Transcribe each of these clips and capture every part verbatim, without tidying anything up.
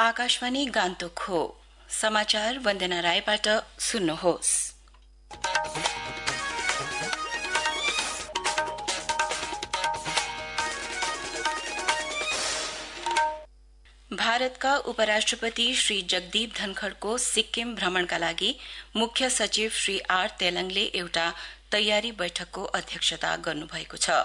आकाशवाणी गान्तोक हो। समाचार वन्दना रायबाट सुन्नुहोस्। भारतका उपराष्ट्रपति श्री जगदीप धनखड़को सिक्किम भ्रमणका लागि मुख्य सचिव श्री आर तेलङले एउटा तयारी बैठकको अध्यक्षता गर्नुभएको छ।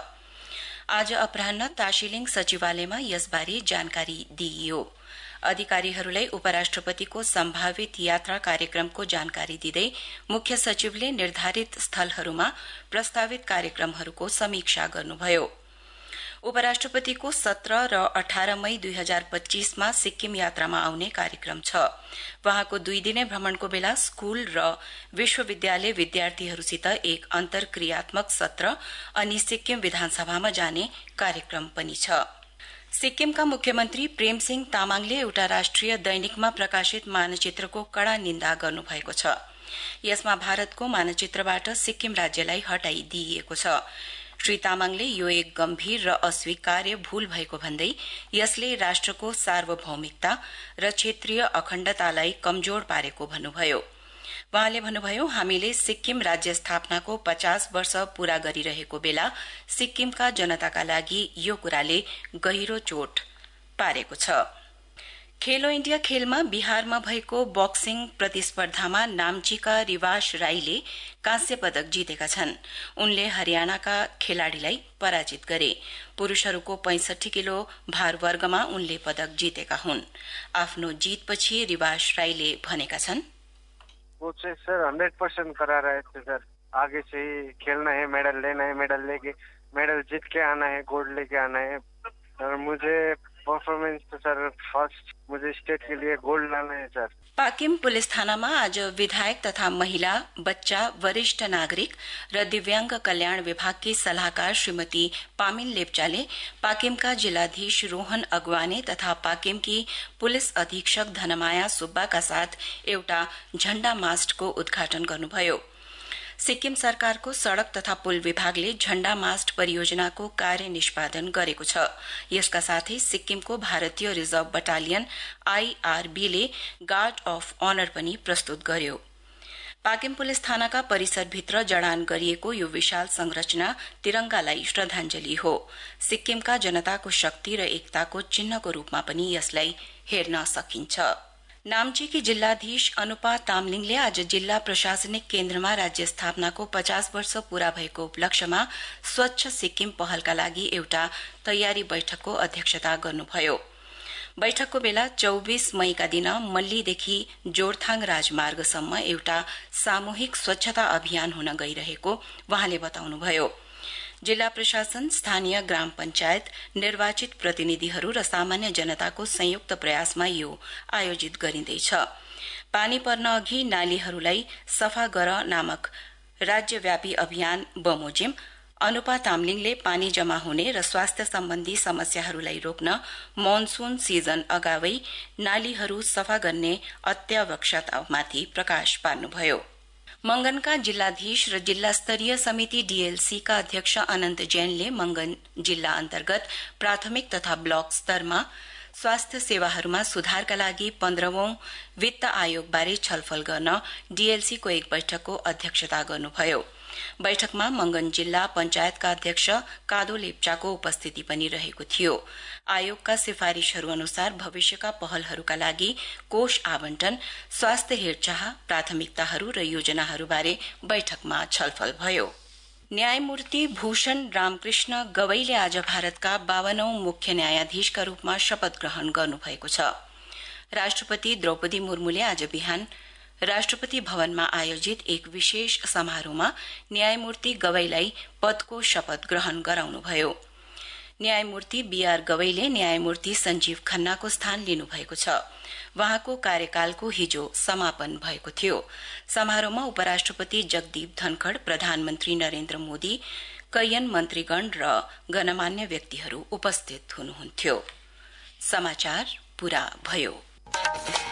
आज अपराह्न टाशीलिङ सचिवालयमा यसबारे जानकारी दिइयो। अधिकारीहरूलाई उपराष्ट्रपतिको सम्भावित यात्रा कार्यक्रमको जानकारी दिँदै मुख्य सचिवले निर्धारित स्थलहरूमा प्रस्तावित कार्यक्रमहरूको समीक्षा गर्नुभयो। उपराष्ट्रपतिको सत्रह र अठारह मई दुई हजार पच्चीसमा सिक्किम यात्रामा आउने कार्यक्रम छ। वहाँको दुई दिने भ्रमणको बेला स्कूल र विश्वविद्यालय विद्यार्थीहरूसित एक अन्तर्क्रियात्मक सत्र अनि सिक्किम विधानसभामा जाने कार्यक्रम पनि छ। सिक्किमका मुख्यमन्त्री प्रेमसिंह तामाङले एउटा राष्ट्रिय दैनिकमा प्रकाशित मानचित्रको कड़ा निन्दा गर्नुभएको छ। यसमा भारतको मानचित्रबाट सिक्किम राज्यलाई हटाइदिइएको छ। श्री तामाङले यो एक गम्भीर र अस्वीकार्य भूल भएको भन्दै यसले राष्ट्रको सार्वभौमिकता र क्षेत्रीय अखण्डतालाई कमजोर पारेको भन्नुभयो। वहाँले भन्नुभयो, हामीले सिक्किम राज्य स्थापनाको पचास वर्ष पूरा गरिरहेको बेला सिक्किमका जनताका लागि यो कुराले गहिरो चोट पारेको छ। खेलो इण्डिया खेलमा बिहारमा भएको बक्सिङ प्रतिस्पर्धामा नाम्चीका रिवाश राईले कांस्य पदक जितेका छन्। उनले हरियाणाका खेलाड़ीलाई पराजित गरे। पुरूषहरूको पैंसठी किलो भार वर्गमा उनले पदक जितेका हुन्। आफ्नो जीतपछि रिवाश राईले भनेका छन्, वो से सर हंड्रेड परसेंट करा रहे थे सर। आगे से ही खेलना है, मेडल लेना है, मेडल लेके मेडल जीत के आना है, गोल्ड लेके आना है। और मुझे परफॉर्मेंस तो सर फर्स्ट मुझे स्टेट के लिए गोल्ड लाना है सर। पाकिम पुलिस थानामा आज विधायक तथा महिला, बच्चा, वरिष्ठ नागरिक र दिव्यांग कल्याण विभागकी सल्लाहकार श्रीमती पामिन लेप्चाले पाकिमका जिल्लाधीश रोहन अगवाने तथा पाकिमकी पुलिस अधीक्षक धनमाया सुब्बाका साथ एउटा झण्डा मास्टको उद्घाटन गर्नुभयो। सिक्किम सरकारको सड़क तथा पुल विभागले झण्डा मास्ट परियोजनाको कार्य निष्पादन गरेको छ। यसका साथै सिक्किमको भारतीय रिजर्भ बटालियन आईआरबी ले गार्ड अफ अनर पनि प्रस्तुत गर्यो। पाकिम पुलिस थानाका परिसरभित्र जडान गरिएको यो विशाल संरचना तिरंगालाई श्रद्धाञ्जली हो। सिक्किमका जनताको शक्ति र एकताको चिन्हको रूपमा पनि यसलाई हेर्न सकिन्छ। नाम्चीकी जिल्लाधीश अनुपा तामलिङले आज जिल्ला प्रशासनिक केन्द्रमा राज्य स्थापनाको पचास वर्ष पूरा भएको उपलक्ष्यमा स्वच्छ सिक्किम पहलका लागि एउटा तयारी बैठकको अध्यक्षता गर्नुभयो। बैठकको बेला चौबीस मईका दिन मल्लीदेखि जोरथाङ राजमार्गसम्म एउटा सामूहिक स्वच्छता अभियान हुन गइरहेको वहाँले बताउनुभयो। जिल्ला प्रशासन, स्थानीय ग्राम पञ्चायत, निर्वाचित प्रतिनिधिहरू र सामान्य जनताको संयुक्त प्रयासमा यो आयोजित गरिँदैछ। पानी पर्न अघि नालीहरूलाई सफा गर नामक राज्यव्यापी अभियान बमोजिम अनुपा तामलिङले पानी जमा हुने र स्वास्थ्य सम्बन्धी समस्याहरूलाई रोक्न मनसून सिजन अगावै नालीहरू सफा गर्ने अत्यावश्यकतामाथि प्रकाश पार्नुभयो। मंगनका जिल्लाधीश र जिल्ला स्तरीय समिति डीएलसी का अध्यक्ष अनन्त जैनले मंगन जिल्ला अन्तर्गत प्राथमिक तथा ब्लक स्तरमा स्वास्थ्य सेवाहरूमा सुधारका लागि पन्ध्रौं वित्त आयोगबारे छलफल गर्न डीएलसी को एक बैठकको अध्यक्षता गर्नुभयो। बैठकमा मंगन जिल्ला पञ्चायतका अध्यक्ष कादो लेप्चाको उपस्थिति पनि रहेको थियो। आयोगका सिफारिशहरू अनुसार भविष्यका पहलहरूका लागि कोष आवन्टन, स्वास्थ्य हेरचाह, प्राथमिकताहरू र योजनाहरूबारे बैठकमा छलफल भयो। न्यायमूर्ति भूषण रामकृष्ण गवईले आज भारतका बावनौं मुख्य न्यायाधीशका रूपमा शपथ ग्रहण गर्नुभएको छ। राष्ट्रपति द्रौपदी मुर्मुले आज बिहान राष्ट्रपति भवनमा आयोजित एक विशेष समारोहमा न्यायमूर्ति गवईलाई पदको शपथ ग्रहण गराउनुभयो। न्यायमूर्ति बीआर गवईले न्यायमूर्ति संजीव खन्नाको स्थान लिनुभएको छ। वहाँको कार्यकालको हिजो समापन भएको थियो। समारोहमा उपराष्ट्रपति जगदीप धनखड़, प्रधानमन्त्री नरेन्द्र मोदी, कैयन मन्त्रीगण र गणमान्य व्यक्तिहरू उपस्थित हुनुहुन्थ्यो। समाचार पूरा भयो।